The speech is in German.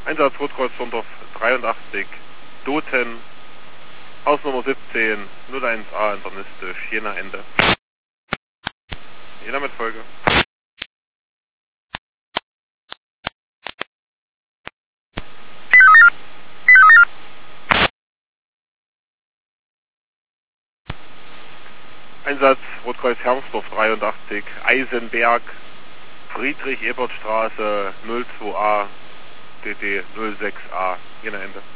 Einsatz Rotkreuz Sondorf 83, Doten, Hausnummer 17, 01A internistisch, Jena Ende. Jena mit Folge. Einsatz Rotkreuz Hermsdorf 83, Eisenberg, Friedrich-Ebert-Straße 02A, DD 06A, Jena Ende.